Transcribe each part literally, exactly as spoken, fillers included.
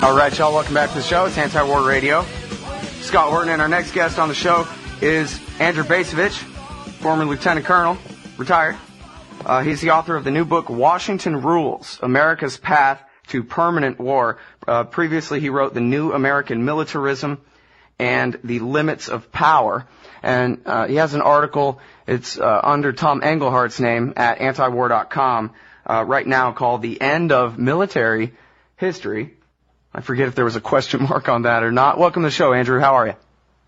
All right, y'all, welcome back to the show. It's Anti-War Radio. Scott Horton, and our next guest on the show is Andrew Bacevich, former lieutenant colonel, retired. Uh, he's the author of the new book, Washington Rules, America's Path to Permanent War. Uh, previously, he wrote The New American Militarism and The Limits of Power. And uh, he has an article, it's uh, under Tom Englehart's name at antiwar dot com uh, right now called The End of Military History. I forget if there was a question mark on that or not. Welcome to the show, Andrew. How are you?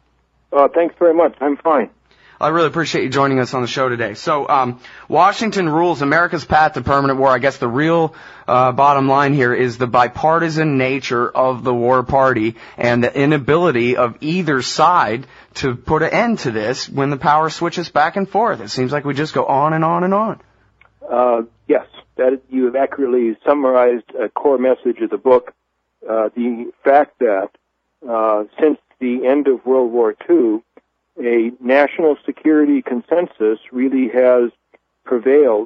Uh, thanks very much. I'm fine. I really appreciate you joining us on the show today. So, um, Washington Rules, America's Path to Permanent War. I guess the real uh, bottom line here is the bipartisan nature of the war party and the inability of either side to put an end to this when the power switches back and forth. It seems like we just go on and on and on. Uh, yes, that you have accurately summarized a core message of the book. Uh, the fact that uh, since the end of World War Two, a national security consensus really has prevailed,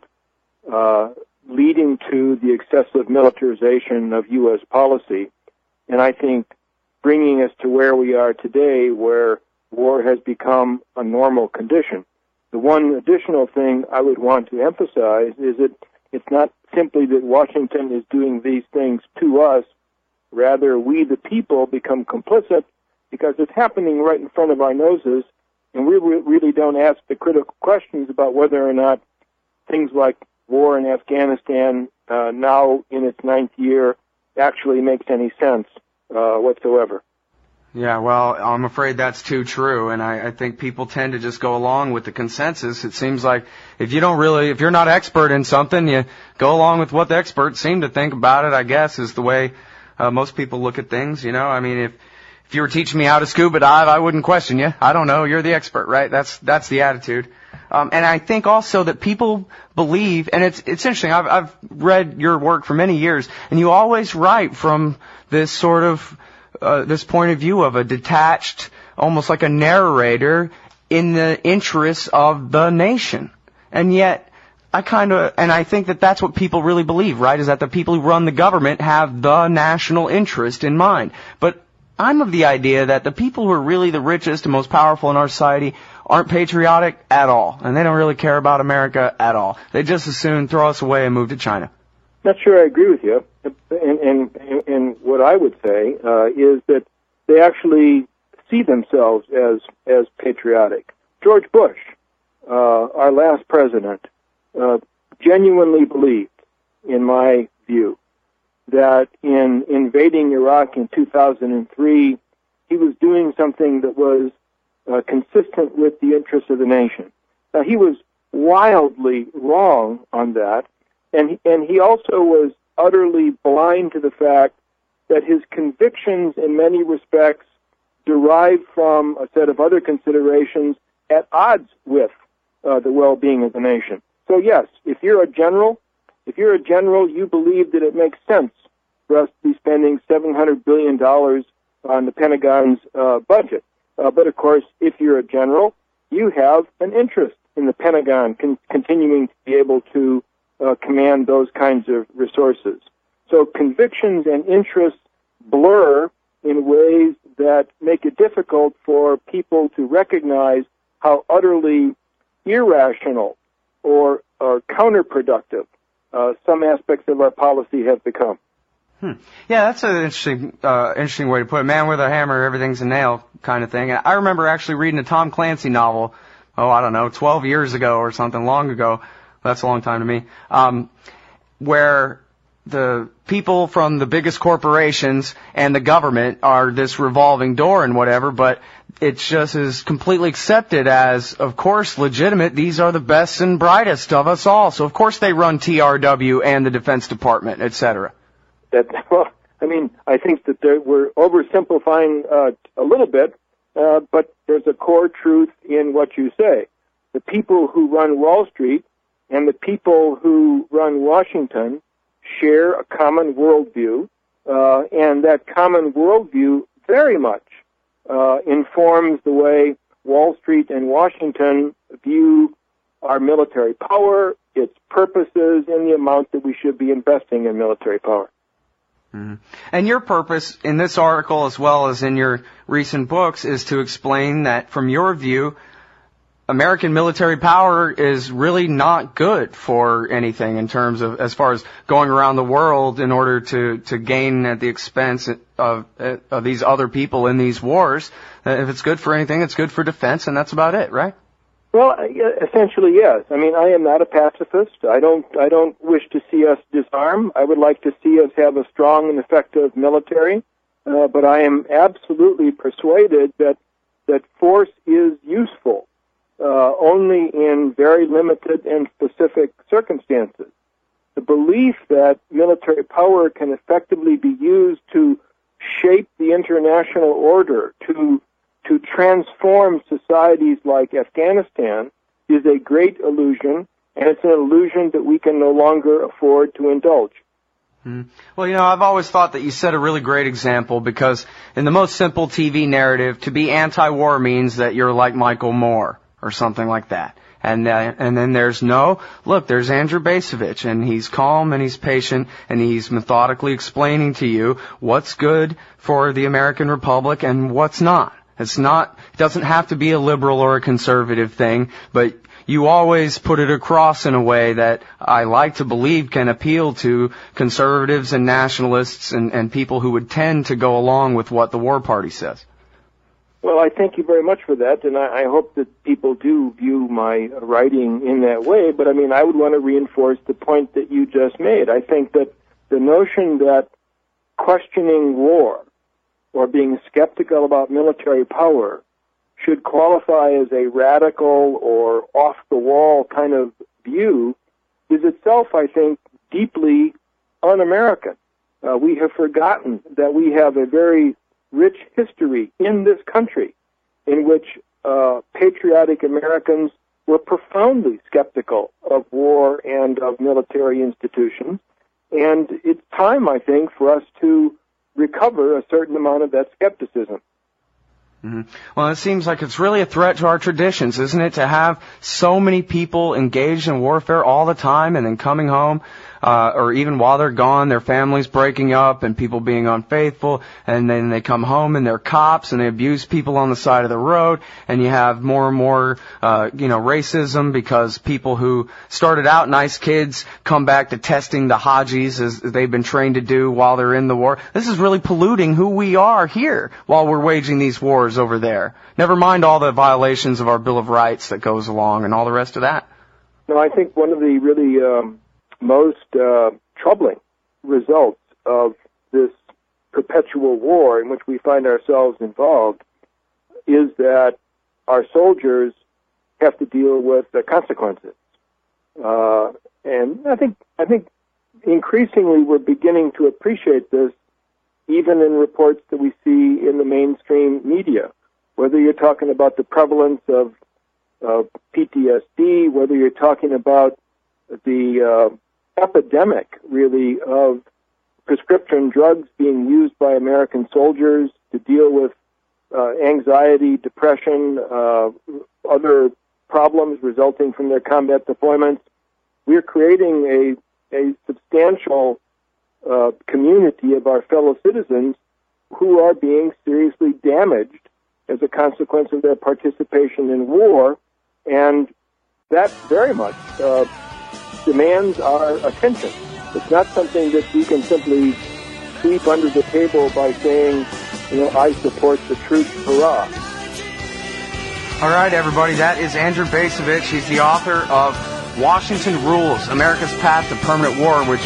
uh, leading to the excessive militarization of U S policy, and I think bringing us to where we are today, where war has become a normal condition. The one additional thing I would want to emphasize is that it's not simply that Washington is doing these things to us, rather we the people become complicit because it's happening right in front of our noses, and we really don't ask the critical questions about whether or not things like war in Afghanistan, uh, now in its ninth year, actually makes any sense uh, whatsoever. Yeah, well, I'm afraid that's too true, and I, I think people tend to just go along with the consensus. It seems like if you don't really, if you're not expert in something, you go along with what the experts seem to think about it, I guess, is the way uh, most people look at things, you know? I mean, if If you were teaching me how to scuba dive, I wouldn't question you. I don't know. You're the expert, right? That's that's the attitude. Um, and I think also that people believe, and it's it's interesting. I've I've read your work for many years, and you always write from this sort of uh, this point of view of a detached, almost like a narrator in the interests of the nation. And yet, I kind of, and I think that that's what people really believe, right? Is that the people who run the government have the national interest in mind, but I'm of the idea that the people who are really the richest and most powerful in our society aren't patriotic at all, and they don't really care about America at all. They just as soon throw us away and move to China. Not sure I agree with you. And, and, and what I would say uh, is that they actually see themselves as, as patriotic. George Bush, uh, our last president, uh, genuinely believed, in my view, that in invading Iraq in two thousand three, he was doing something that was uh, consistent with the interests of the nation. Now, he was wildly wrong on that, and, and he also was utterly blind to the fact that his convictions in many respects derived from a set of other considerations at odds with uh, the well-being of the nation. So, yes, if you're a general, if you're a general, you believe that it makes sense for us to be spending seven hundred billion dollars on the Pentagon's uh, budget. Uh, but, of course, if you're a general, you have an interest in the Pentagon con- continuing to be able to uh, command those kinds of resources. So convictions and interests blur in ways that make it difficult for people to recognize how utterly irrational or, or counterproductive uh, some aspects of our policy have become. Hmm. Yeah, that's an interesting, uh, interesting way to put it. Man with a hammer, everything's a nail kind of thing. I remember actually reading a Tom Clancy novel, oh, I don't know, twelve years ago or something, long ago. That's a long time to me. Um, where the people from the biggest corporations and the government are this revolving door and whatever, but it just is completely accepted as, of course, legitimate. These are the best and brightest of us all. So, of course, they run T R W and the Defense Department, et cetera. That, well, I mean, I think that there, we're oversimplifying uh, a little bit, uh, but there's a core truth in what you say. The people who run Wall Street and the people who run Washington share a common worldview, uh, and that common worldview very much uh, informs the way Wall Street and Washington view our military power, its purposes, and the amount that we should be investing in military power. Mm-hmm. And your purpose in this article, as well as in your recent books, is to explain that, from your view, American military power is really not good for anything in terms of, as far as going around the world in order to, to gain at the expense of, of these other people in these wars. If it's good for anything, it's good for defense, and that's about it, right? Well, essentially, yes. I mean, I am not a pacifist. I don't, I don't wish to see us disarm. I would like to see us have a strong and effective military. Uh, but I am absolutely persuaded that, that force is useful, uh, only in very limited and specific circumstances. The belief that military power can effectively be used to shape the international order, to to transform societies like Afghanistan, is a great illusion, and it's an illusion that we can no longer afford to indulge. Hmm. Well, you know, I've always thought that you set a really great example, because in the most simple T V narrative, to be anti-war means that you're like Michael Moore or something like that. And uh, and then there's no, look, there's Andrew Bacevich, and he's calm and he's patient, and he's methodically explaining to you what's good for the American Republic and what's not. It's not, it doesn't have to be a liberal or a conservative thing, but you always put it across in a way that I like to believe can appeal to conservatives and nationalists and, and people who would tend to go along with what the war party says. Well, I thank you very much for that, and I, I hope that people do view my writing in that way, but I mean, I would want to reinforce the point that you just made. I think that the notion that questioning war or being skeptical about military power should qualify as a radical or off-the-wall kind of view is itself, I think, deeply un-American. Uh, we have forgotten that we have a very rich history in this country in which uh, patriotic Americans were profoundly skeptical of war and of military institutions. And it's time, I think, for us to recover a certain amount of that skepticism. Mm-hmm. Well, it seems like it's really a threat to our traditions, isn't it, to have so many people engaged in warfare all the time and then coming home, uh, or even while they're gone, their families breaking up and people being unfaithful, and then they come home and they're cops and they abuse people on the side of the road, and you have more and more, uh, you know, racism because people who started out nice kids come back to testing the Hajis as they've been trained to do while they're in the war. This is really polluting who we are here while we're waging these wars over there. Never mind all the violations of our Bill of Rights that goes along and all the rest of that. No, I think one of the really um, most uh, troubling results of this perpetual war in which we find ourselves involved is that our soldiers have to deal with the consequences. Uh, and I think I think increasingly we're beginning to appreciate this, even in reports that we see in the mainstream media, whether you're talking about the prevalence of uh, P T S D, whether you're talking about the uh, epidemic, really, of prescription drugs being used by American soldiers to deal with uh, anxiety, depression, uh, other problems resulting from their combat deployments. We're creating a, a substantial Uh, community of our fellow citizens who are being seriously damaged as a consequence of their participation in war, and that very much uh, demands our attention. It's not something that we can simply sweep under the table by saying, you know, I support the troops, hurrah. All right, everybody, that is Andrew Bacevich. He's the author of Washington Rules, America's Path to Permanent War, which